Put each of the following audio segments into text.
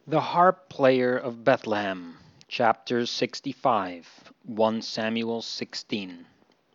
The Harp Player of Bethlehem, Chapter 65, 1 Samuel 16.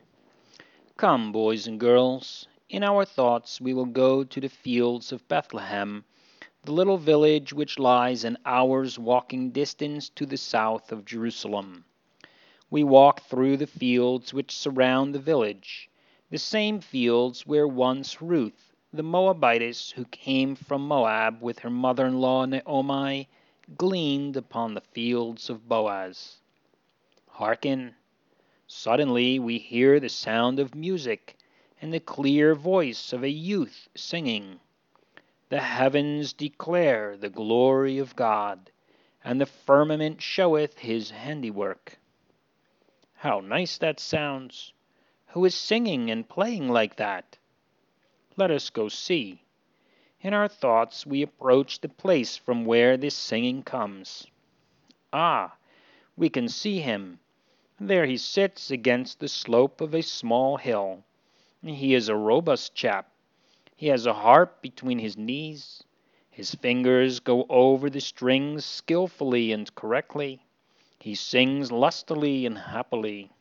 Come, boys and girls, in our thoughts we will go to the fields of Bethlehem, the little village which lies an hour's walking distance to the south of Jerusalem. We walk through the fields which surround the village, the same fields where once Ruth, the Moabitess who came from Moab with her mother-in-law Naomi, gleaned upon the fields of Boaz. Hearken! Suddenly we hear the sound of music and the clear voice of a youth singing. The heavens declare the glory of God, and the firmament showeth his handiwork. How nice that sounds! Who is singing and playing like that? Let us go see. In our thoughts we approach the place from where this singing comes. Ah, we can see him. There he sits against the slope of a small hill. He is a robust chap. He has a harp between his knees. His fingers go over the strings skillfully and correctly. He sings lustily and happily.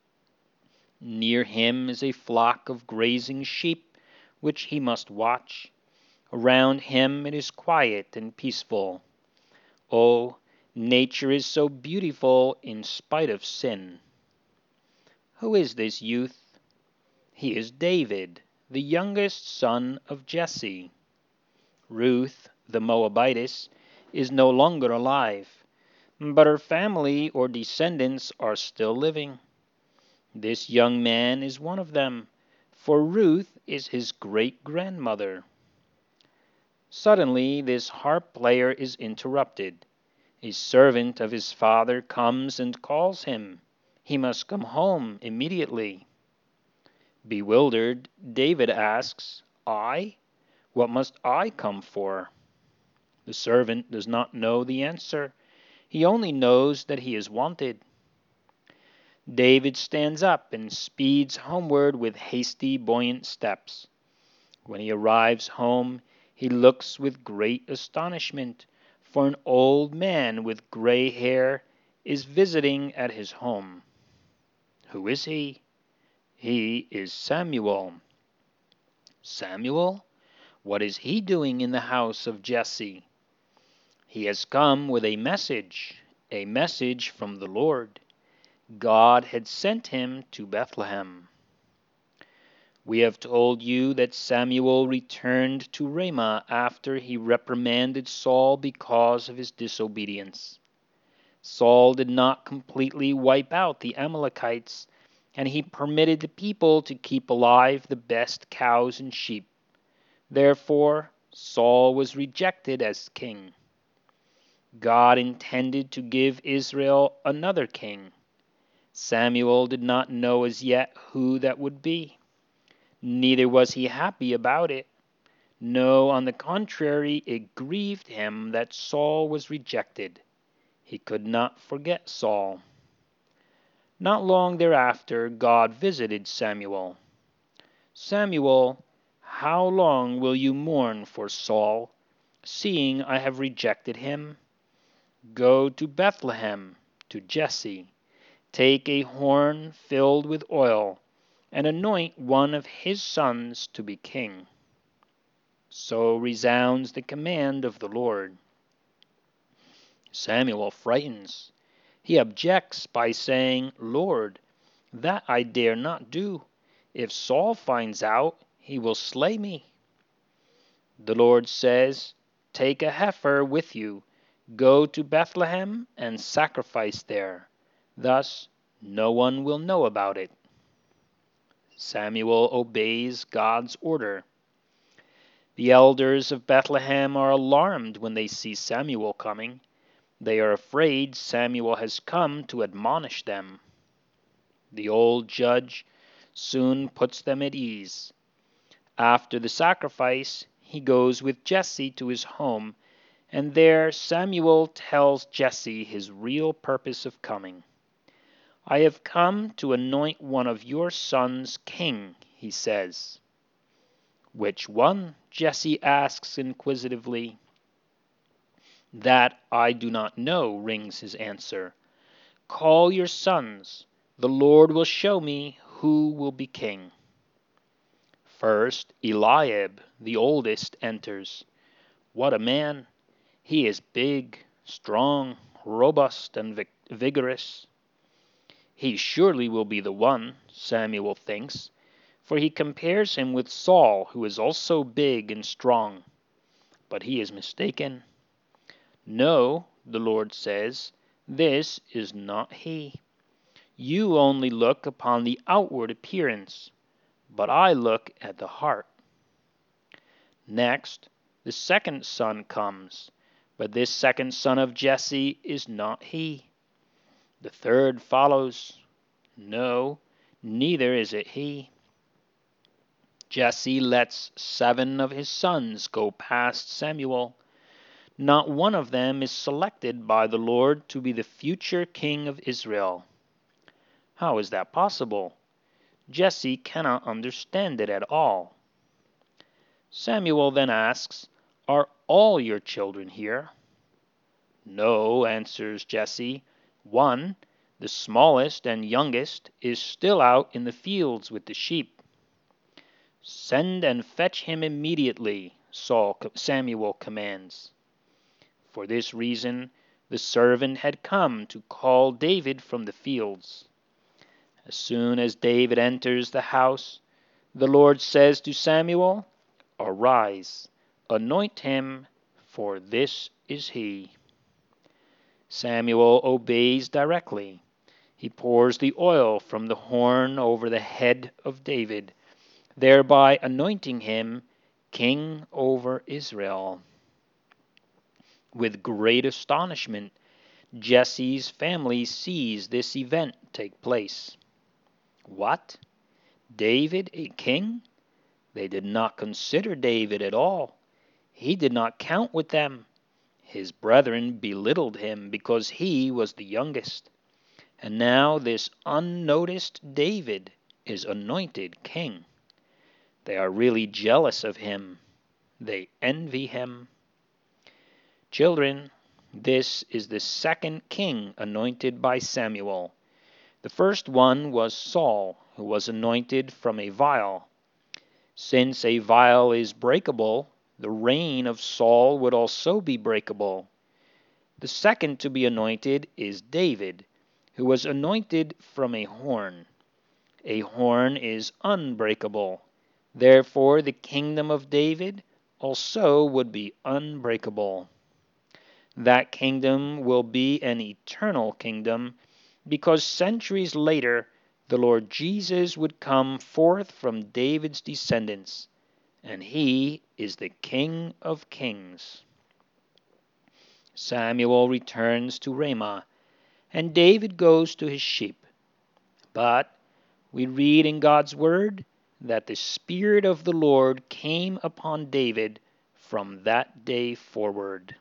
Near him is a flock of grazing sheep, which he must watch. Around him it is quiet and peaceful. Oh, nature is so beautiful in spite of sin. Who is this youth? He is David, the youngest son of Jesse. Ruth, the Moabitess, is no longer alive, but her family or descendants are still living. This young man is one of them, for Ruth is his great-grandmother. Suddenly this harp player is interrupted. A servant of his father comes and calls him. He must come home immediately. Bewildered, David asks, I? What must I come for? The servant does not know the answer. He only knows that he is wanted. David stands up and speeds homeward with hasty, buoyant steps. When he arrives home, he looks with great astonishment, for an old man with gray hair is visiting at his home. Who is he? He is Samuel. Samuel? What is he doing in the house of Jesse? He has come with a message from the Lord. God had sent him to Bethlehem. We have told you that Samuel returned to Ramah after he reprimanded Saul because of his disobedience. Saul did not completely wipe out the Amalekites, and he permitted the people to keep alive the best cows and sheep. Therefore, Saul was rejected as king. God intended to give Israel another king. Samuel did not know as yet who that would be. Neither was he happy about it. No, on the contrary, it grieved him that Saul was rejected. He could not forget Saul. Not long thereafter, God visited Samuel. Samuel, how long will you mourn for Saul, seeing I have rejected him? Go to Bethlehem, to Jesse. Take a horn filled with oil, and anoint one of his sons to be king. So resounds the command of the Lord. Samuel frightens. He objects by saying, Lord, that I dare not do. If Saul finds out, he will slay me. The Lord says, Take a heifer with you. Go to Bethlehem and sacrifice there. Thus no one will know about it. Samuel obeys God's order. The elders of Bethlehem are alarmed when they see Samuel coming. They are afraid Samuel has come to admonish them. The old judge soon puts them at ease. After the sacrifice, he goes with Jesse to his home, and there Samuel tells Jesse his real purpose of coming. I have come to anoint one of your sons king, he says. Which one? Jesse asks inquisitively. That I do not know, rings his answer. Call your sons. The Lord will show me who will be king. First, Eliab, the oldest, enters. What a man! He is big, strong, robust, and vigorous. He surely will be the one, Samuel thinks, for he compares him with Saul, who is also big and strong. But he is mistaken. No, the Lord says, this is not he. You only look upon the outward appearance, but I look at the heart. Next, the second son comes, but this second son of Jesse is not he. The third follows. No, neither is it he. Jesse lets 7 of his sons go past Samuel. Not one of them is selected by the Lord to be the future king of Israel. How is that possible? Jesse cannot understand it at all. Samuel then asks, Are all your children here? No, answers Jesse. One, the smallest and youngest, is still out in the fields with the sheep. Send and fetch him immediately, Samuel commands. For this reason, the servant had come to call David from the fields. As soon as David enters the house, the Lord says to Samuel, Arise, anoint him, for this is he. Samuel obeys directly. He pours the oil from the horn over the head of David, thereby anointing him king over Israel. With great astonishment, Jesse's family sees this event take place. What? David a king? They did not consider David at all. He did not count with them. His brethren belittled him because he was the youngest. And now this unnoticed David is anointed king. They are really jealous of him. They envy him. Children, this is the second king anointed by Samuel. The first one was Saul, who was anointed from a vial. Since a vial is breakable, the reign of Saul would also be breakable. The second to be anointed is David, who was anointed from a horn. A horn is unbreakable. Therefore, the kingdom of David also would be unbreakable. That kingdom will be an eternal kingdom, because centuries later the Lord Jesus would come forth from David's descendants, and he is the King of kings. Samuel returns to Ramah, and David goes to his sheep. But we read in God's word that the Spirit of the Lord came upon David from that day forward.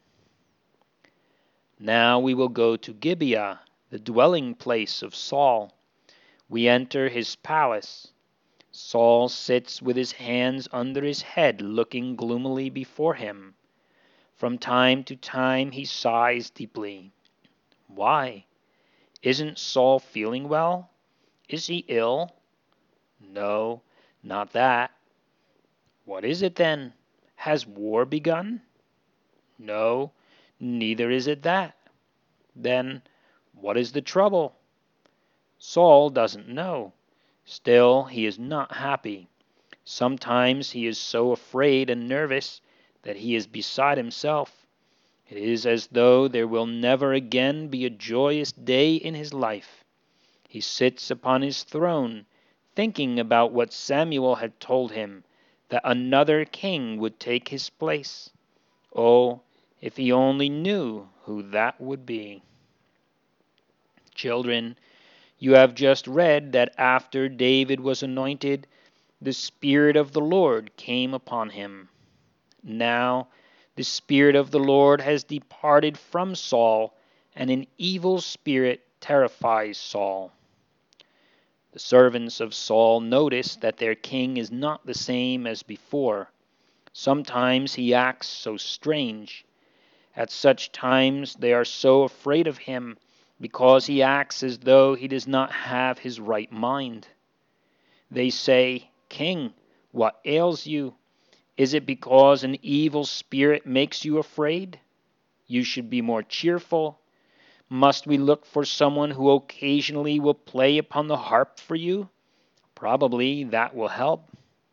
Now we will go to Gibeah, the dwelling place of Saul. We enter his palace. Saul sits with his hands under his head, looking gloomily before him. From time to time he sighs deeply. Why? Isn't Saul feeling well? Is he ill? No, not that. What is it then? Has war begun? No, neither is it that. Then what is the trouble? Saul doesn't know. Still, he is not happy. Sometimes he is so afraid and nervous that he is beside himself. It is as though there will never again be a joyous day in his life. He sits upon his throne, thinking about what Samuel had told him, that another king would take his place. Oh, if he only knew who that would be. Children, you have just read that after David was anointed, the Spirit of the Lord came upon him. Now, the Spirit of the Lord has departed from Saul, and an evil spirit terrifies Saul. The servants of Saul notice that their king is not the same as before. Sometimes he acts so strange. At such times they are so afraid of him because he acts as though he does not have his right mind. They say, "King, what ails you? Is it because an evil spirit makes you afraid? You should be more cheerful. Must we look for someone who occasionally will play upon the harp for you? Probably that will help."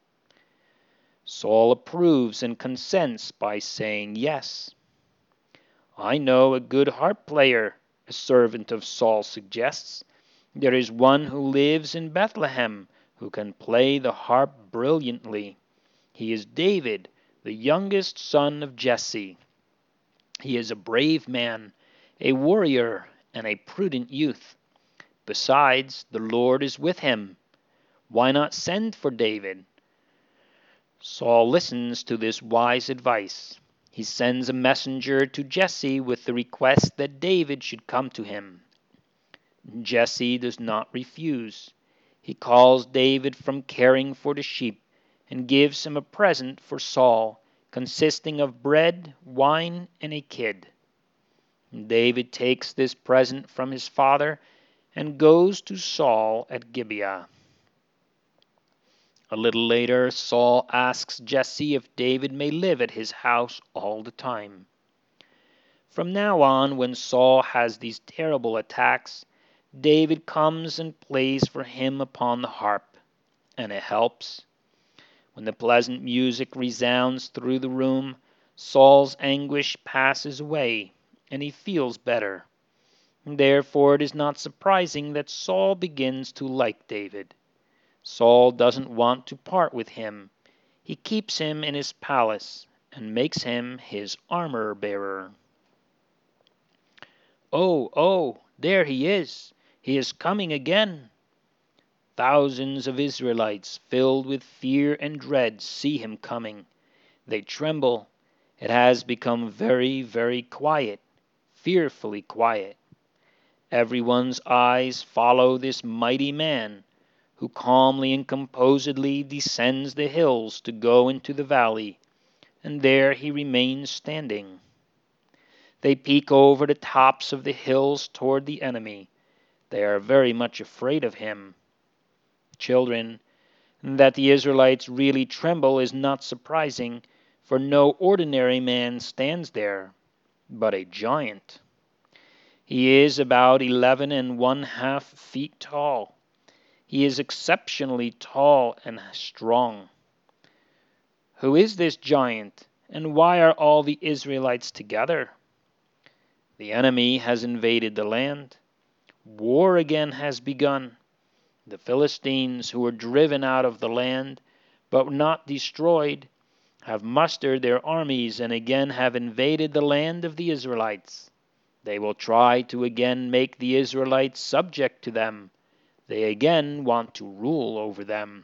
Saul approves and consents by saying yes. "I know a good harp player," a servant of Saul suggests. "There is one who lives in Bethlehem who can play the harp brilliantly. He is David, the youngest son of Jesse. He is a brave man, a warrior, and a prudent youth. Besides, the Lord is with him. Why not send for David?" Saul listens to this wise advice. He sends a messenger to Jesse with the request that David should come to him. Jesse does not refuse. He calls David from caring for the sheep and gives him a present for Saul, consisting of bread, wine, and a kid. David takes this present from his father and goes to Saul at Gibeah. A little later, Saul asks Jesse if David may live at his house all the time. From now on, when Saul has these terrible attacks, David comes and plays for him upon the harp, and it helps. When the pleasant music resounds through the room, Saul's anguish passes away, and he feels better. Therefore, it is not surprising that Saul begins to like David. Saul doesn't want to part with him. He keeps him in his palace and makes him his armor-bearer. "Oh, oh, there he is! He is coming again!" Thousands of Israelites, filled with fear and dread, see him coming. They tremble. It has become very, very quiet, fearfully quiet. Everyone's eyes follow this mighty man, who calmly and composedly descends the hills to go into the valley, and there he remains standing. They peek over the tops of the hills toward the enemy. They are very much afraid of him. Children, that the Israelites really tremble is not surprising, for no ordinary man stands there, but a giant. He is about 11½ feet tall. He is exceptionally tall and strong. Who is this giant, and why are all the Israelites together? The enemy has invaded the land. War again has begun. The Philistines, who were driven out of the land, but not destroyed, have mustered their armies and again have invaded the land of the Israelites. They will try to again make the Israelites subject to them. They again want to rule over them.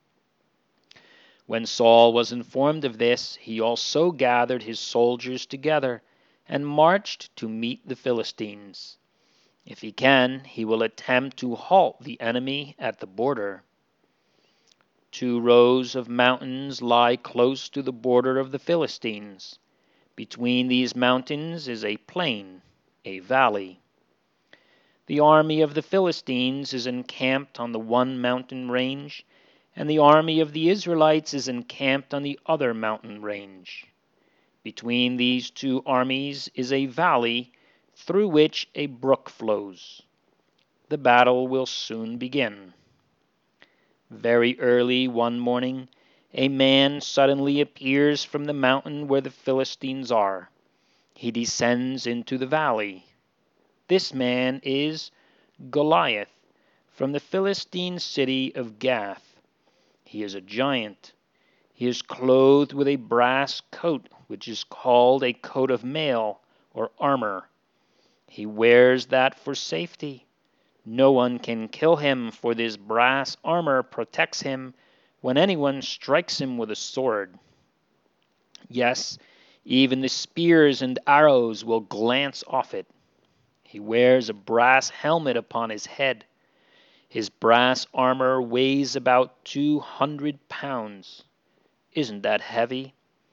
When Saul was informed of this, he also gathered his soldiers together and marched to meet the Philistines. If he can, he will attempt to halt the enemy at the border. 2 rows of mountains lie close to the border of the Philistines. Between these mountains is a plain, a valley. The army of the Philistines is encamped on the one mountain range, and the army of the Israelites is encamped on the other mountain range. Between these 2 armies is a valley through which a brook flows. The battle will soon begin. Very early one morning, a man suddenly appears from the mountain where the Philistines are. He descends into the valley. This man is Goliath, from the Philistine city of Gath. He is a giant. He is clothed with a brass coat, which is called a coat of mail, or armor. He wears that for safety. No one can kill him, for this brass armor protects him when anyone strikes him with a sword. Yes, even the spears and arrows will glance off it. He wears a brass helmet upon his head. His brass armor weighs about 200 pounds. Isn't that heavy?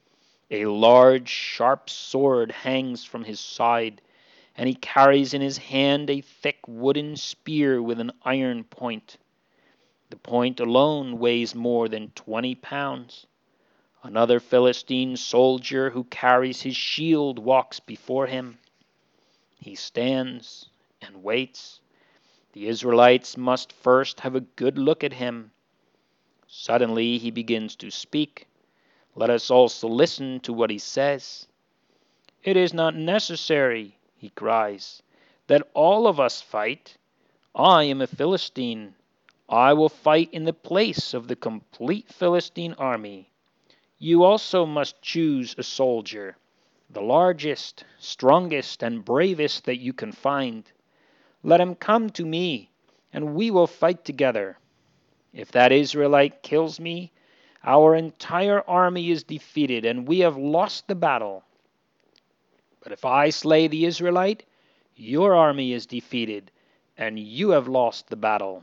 A large, sharp sword hangs from his side, and he carries in his hand a thick wooden spear with an iron point. The point alone weighs more than 20 pounds. Another Philistine soldier who carries his shield walks before him. He stands and waits. The Israelites must first have a good look at him. Suddenly he begins to speak. Let us also listen to what he says. "It is not necessary," he cries, "that all of us fight. I am a Philistine. I will fight in the place of the complete Philistine army. You also must choose a soldier, the largest, strongest, and bravest that you can find. Let him come to me, and we will fight together. If that Israelite kills me, our entire army is defeated, and we have lost the battle. But if I slay the Israelite, your army is defeated, and you have lost the battle."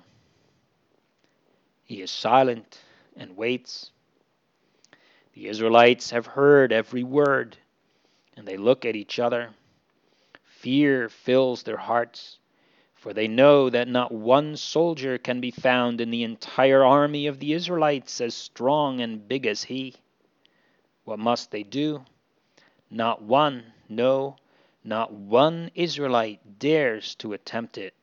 He is silent and waits. The Israelites have heard every word, and they look at each other. Fear fills their hearts, for they know that not one soldier can be found in the entire army of the Israelites as strong and big as he. What must they do? Not one, no, not one Israelite dares to attempt it.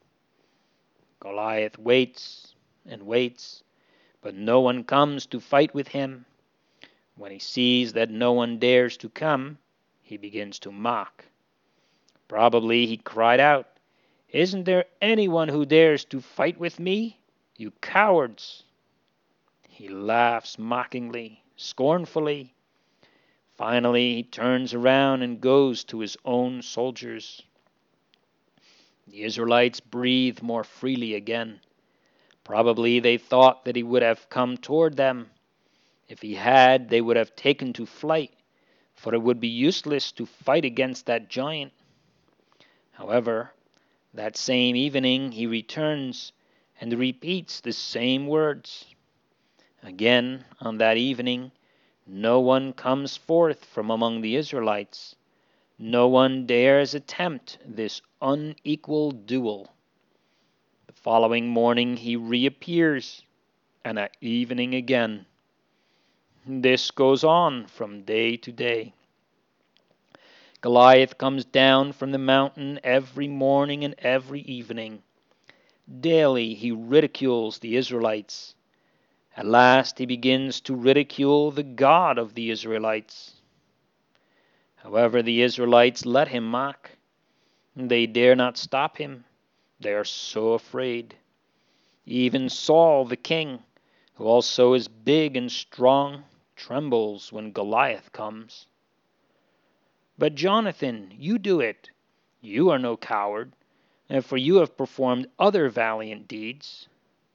Goliath waits and waits, but no one comes to fight with him. When he sees that no one dares to come, he begins to mock. Probably he cried out, "Isn't there anyone who dares to fight with me? You cowards!" He laughs mockingly, scornfully. Finally, he turns around and goes to his own soldiers. The Israelites breathe more freely again. Probably they thought that he would have come toward them. If he had, they would have taken to flight, for it would be useless to fight against that giant. However, that same evening he returns and repeats the same words. Again, on that evening, no one comes forth from among the Israelites. No one dares attempt this unequal duel. The following morning he reappears, and at evening again. This goes on from day to day. Goliath comes down from the mountain every morning and every evening. Daily he ridicules the Israelites. At last he begins to ridicule the God of the Israelites. However, the Israelites let him mock. They dare not stop him. They are so afraid. Even Saul the king, who also is big and strong, trembles when Goliath comes. "But Jonathan, you do it. You are no coward, for you have performed other valiant deeds."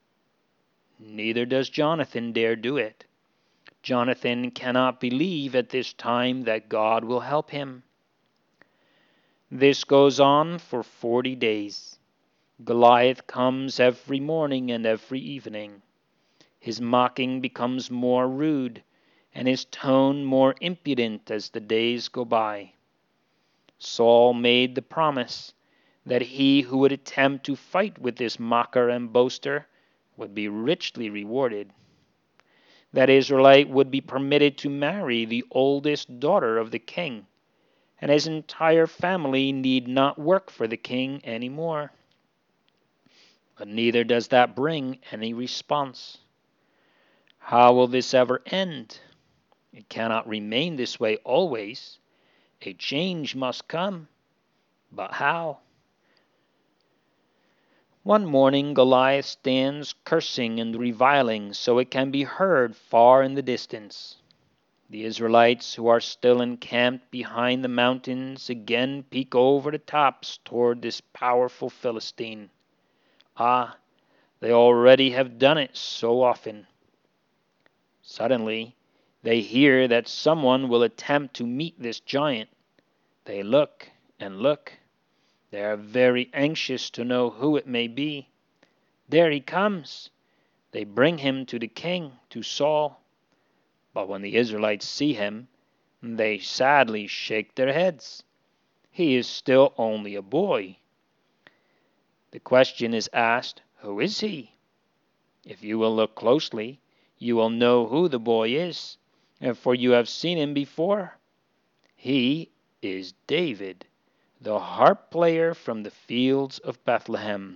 Neither does Jonathan dare do it. Jonathan cannot believe at this time that God will help him. This goes on for 40 days. Goliath comes every morning and every evening. His mocking becomes more rude, and his tone more impudent as the days go by. Saul made the promise that he who would attempt to fight with this mocker and boaster would be richly rewarded. That Israelite would be permitted to marry the oldest daughter of the king, and his entire family need not work for the king any more. But neither does that bring any response. How will this ever end? It cannot remain this way always. A change must come. But how? One morning Goliath stands cursing and reviling so it can be heard far in the distance. The Israelites, who are still encamped behind the mountains, again peek over the tops toward this powerful Philistine. Ah, they already have done it so often. Suddenly, they hear that someone will attempt to meet this giant. They look and look. They are very anxious to know who it may be. There he comes. They bring him to the king, to Saul. But when the Israelites see him, They sadly shake their heads. He is still only a boy. The question is asked, who is he? If you will look closely, you will know who the boy is, for you have seen him before. He is David, the harp player from the fields of Bethlehem.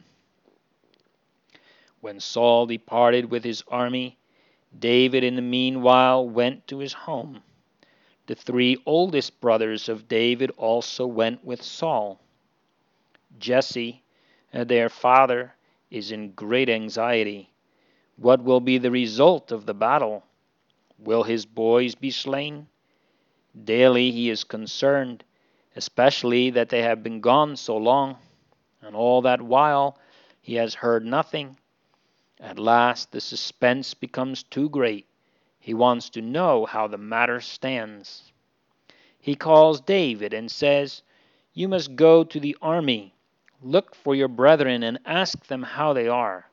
When Saul departed with his army, David in the meanwhile went to his home. The 3 oldest brothers of David also went with Saul. Jesse, their father, is in great anxiety. What will be the result of the battle? Will his boys be slain? Daily he is concerned, especially that they have been gone so long, and all that while he has heard nothing. At last the suspense becomes too great. He wants to know how the matter stands. He calls David and says, "You must go to the army. Look for your brethren and ask them how they are."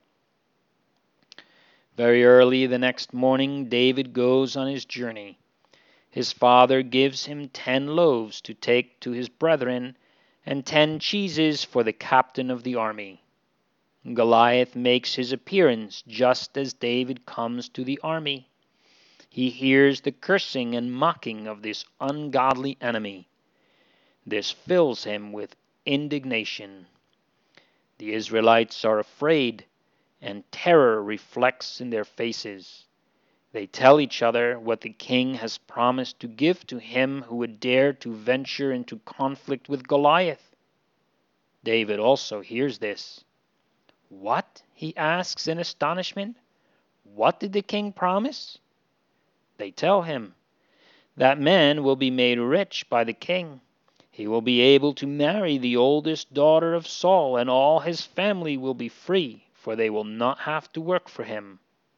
Very early the next morning David goes on his journey. His father gives him 10 loaves to take to his brethren and 10 cheeses for the captain of the army. Goliath makes his appearance just as David comes to the army. He hears the cursing and mocking of this ungodly enemy. This fills him with indignation. The Israelites are afraid, and terror reflects in their faces. They tell each other what the king has promised to give to him who would dare to venture into conflict with Goliath. David also hears this. "What?" he asks in astonishment. "What did the king promise?" They tell him, "That man will be made rich by the king. He will be able to marry the oldest daughter of Saul, and all his family will be free, for they will not have to work for him."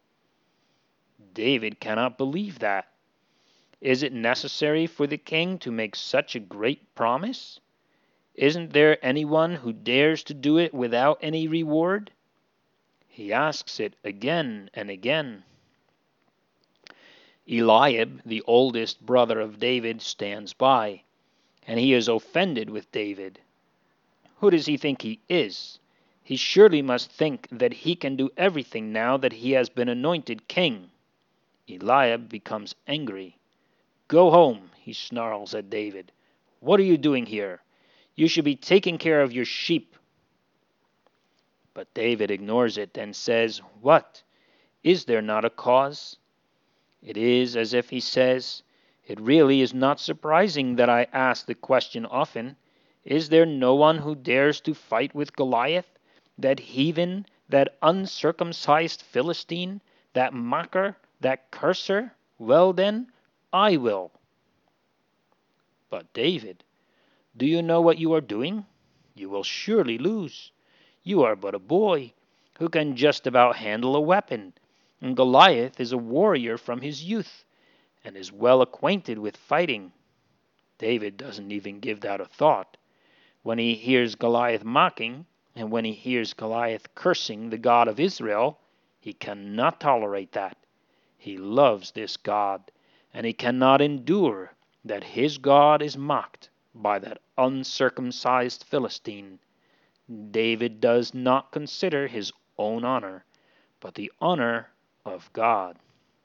David cannot believe that. Is it necessary for the king to make such a great promise? Isn't there anyone who dares to do it without any reward? He asks it again and again. Eliab, the oldest brother of David, stands by, and he is offended with David. Who does he think he is? He surely must think that he can do everything now that he has been anointed king. Eliab becomes angry. "Go home," he snarls at David. "What are you doing here? You should be taking care of your sheep." But David ignores it and says, "What? Is there not a cause?" It is as if he says, "It really is not surprising that I ask the question often. Is there no one who dares to fight with Goliath, that heathen, that uncircumcised Philistine, that mocker, that curser? Well then, I will." "But David, do you know what you are doing? You will surely lose. You are but a boy, who can just about handle a weapon, and Goliath is a warrior from his youth, and is well acquainted with fighting." David doesn't even give that a thought. When he hears Goliath mocking, and when he hears Goliath cursing the God of Israel, he cannot tolerate that. He loves this God, and he cannot endure that his God is mocked by that uncircumcised Philistine. David does not consider his own honor, but the honor of God.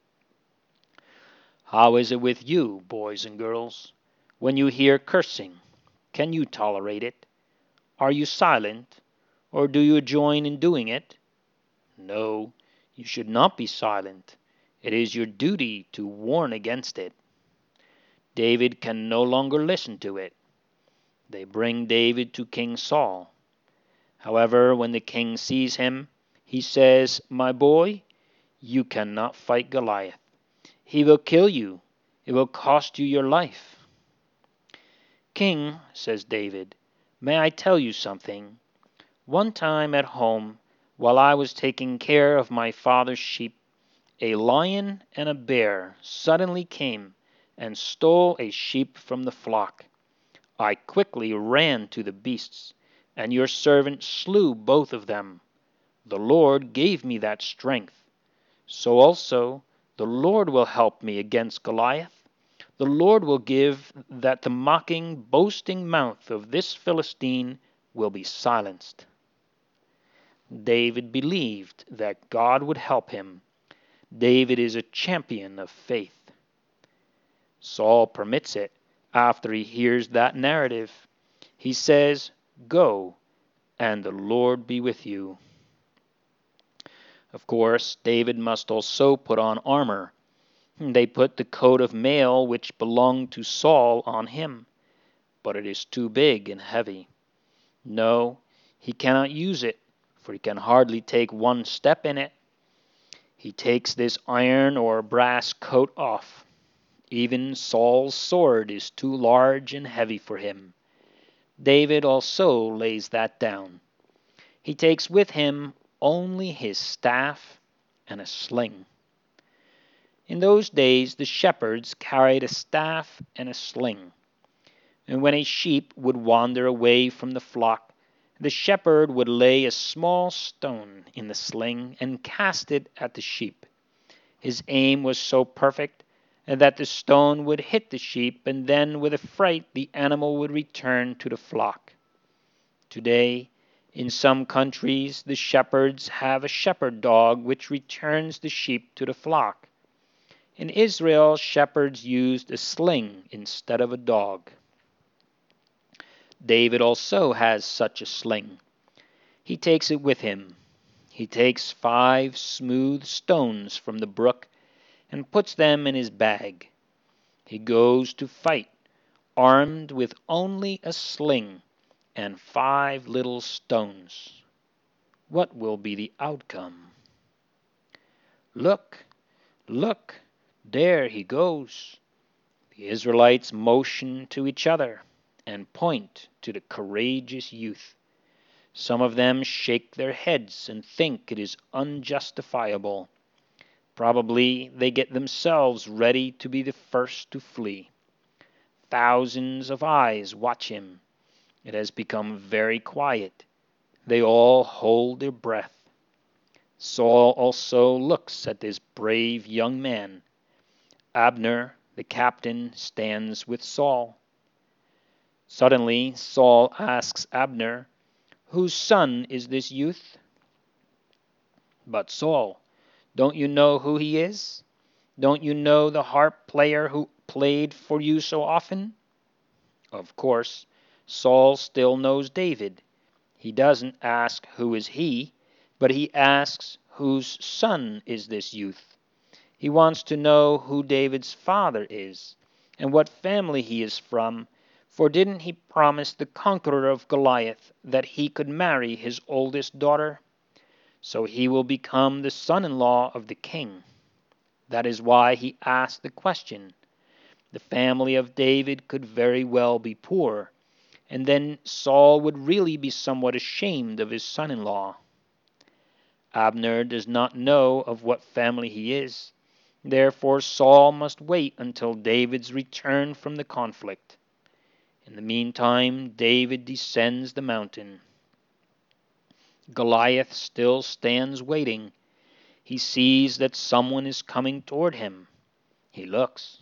How is it with you, boys and girls? When you hear cursing, can you tolerate it? Are you silent, or do you join in doing it? No, you should not be silent. It is your duty to warn against it. David can no longer listen to it. They bring David to King Saul. However, when the king sees him, he says, "My boy, you cannot fight Goliath. He will kill you. It will cost you your life." "King," says David, "may I tell you something? One time at home, while I was taking care of my father's sheep, a lion and a bear suddenly came and stole a sheep from the flock. I quickly ran to the beasts, and your servant slew both of them. The Lord gave me that strength. So also the Lord will help me against Goliath. the Lord will give that the mocking, boasting mouth of this Philistine will be silenced." David believed that God would help him. David is a champion of faith. Saul permits it after he hears that narrative. He says, "Go, and the Lord be with you." Of course, David must also put on armor. They put the coat of mail which belonged to Saul on him, but it is too big and heavy. No, he cannot use it, for he can hardly take one step in it. He takes this iron or brass coat off. Even Saul's sword is too large and heavy for him. David also lays that down. He takes with him only his staff and a sling. In those days the shepherds carried a staff and a sling. And when a sheep would wander away from the flock, the shepherd would lay a small stone in the sling and cast it at the sheep. His aim was so perfect that the stone would hit the sheep, and then with a fright the animal would return to the flock. Today, in some countries, the shepherds have a shepherd dog which returns the sheep to the flock. In Israel, shepherds used a sling instead of a dog. David also has such a sling. He takes it with him. He takes 5 smooth stones from the brook and puts them in his bag. He goes to fight, armed with only a sling and 5 little stones. What will be the outcome? Look, look, there he goes. The Israelites motion to each other and point to the courageous youth. Some of them shake their heads and think it is unjustifiable. Probably they get themselves ready to be the first to flee. Thousands of eyes watch him. It has become very quiet. They all hold their breath. Saul also looks at this brave young man. Abner, the captain, stands with Saul. Suddenly, Saul asks Abner, "Whose son is this youth?" "But Saul, don't you know who he is? Don't you know the harp player who played for you so often?" Of course, Saul still knows David. He doesn't ask who is he, but he asks whose son is this youth. He wants to know who David's father is and what family he is from, for didn't he promise the conqueror of Goliath that he could marry his oldest daughter? So he will become the son-in-law of the king. That is why he asked the question. The family of David could very well be poor, and then Saul would really be somewhat ashamed of his son-in-law. Abner does not know of what family he is. Therefore Saul must wait until David's return from the conflict. In the meantime, David descends the mountain. Goliath still stands waiting. He sees that someone is coming toward him. He looks,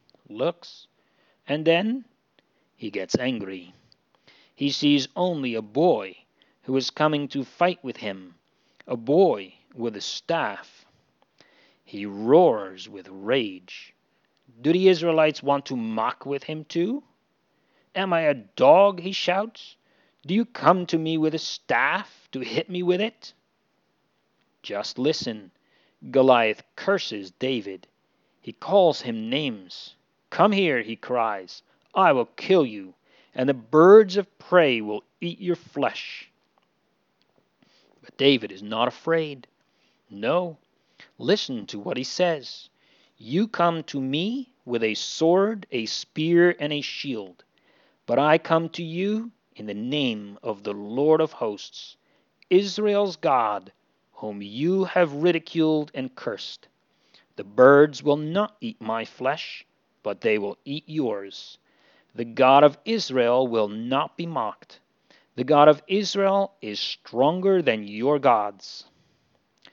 and then he gets angry. He sees only a boy who is coming to fight with him, a boy with a staff. He roars with rage. Do the Israelites want to mock with him too? "Am I a dog?" he shouts. "Do you come to me with a staff to hit me with it?" Just listen. Goliath curses David. He calls him names. "Come here," he cries. "I will kill you, and the birds of prey will eat your flesh." But David is not afraid. No, listen to what he says. "You come to me with a sword, a spear, and a shield. But I come to you in the name of the Lord of hosts, Israel's God, whom you have ridiculed and cursed. The birds will not eat my flesh, but they will eat yours. The God of Israel will not be mocked. The God of Israel is stronger than your gods."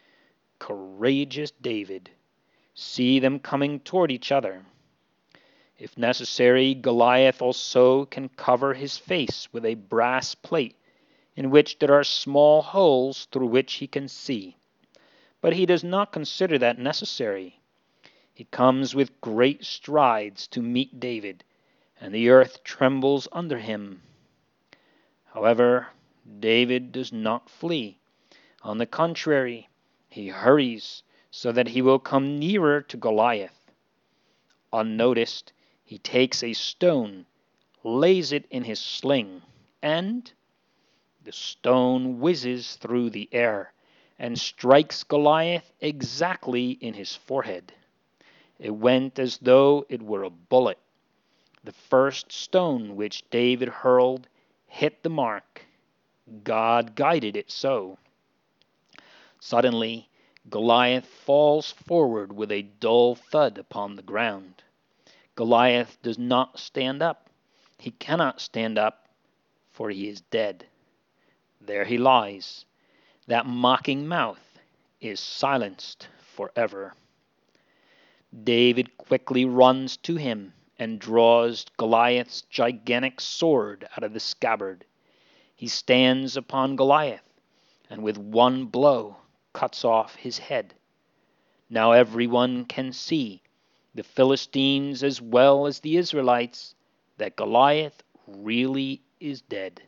Courageous David. See them coming toward each other. If necessary, Goliath also can cover his face with a brass plate, in which there are small holes through which he can see. But he does not consider that necessary. He comes with great strides to meet David, and the earth trembles under him. However, David does not flee. On the contrary, he hurries so that he will come nearer to Goliath. Unnoticed, he takes a stone, lays it in his sling, and the stone whizzes through the air and strikes Goliath exactly in his forehead. It went as though it were a bullet. The first stone which David hurled hit the mark. God guided it so. Suddenly, Goliath falls forward with a dull thud upon the ground. Goliath does not stand up. He cannot stand up, for he is dead. There he lies. That mocking mouth is silenced forever. David quickly runs to him and draws Goliath's gigantic sword out of the scabbard. He stands upon Goliath, and with one blow cuts off his head. Now everyone can see, the Philistines as well as the Israelites, that Goliath really is dead.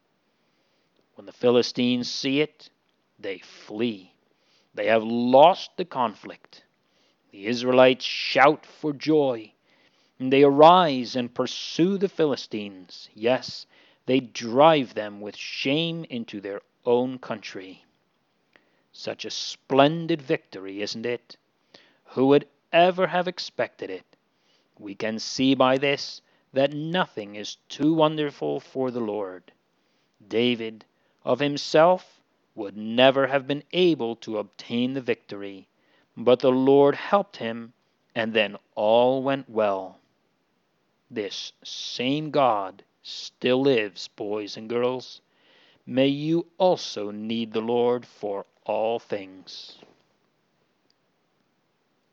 When the Philistines see it, they flee. They have lost the conflict. The Israelites shout for joy, and they arise and pursue the Philistines. Yes, they drive them with shame into their own country. Such a splendid victory, isn't it? Who would ever have expected it? We can see by this that nothing is too wonderful for the Lord. David, of himself, would never have been able to obtain the victory, but the Lord helped him, and then all went well. This same God still lives, boys and girls. May you also need the Lord for all things.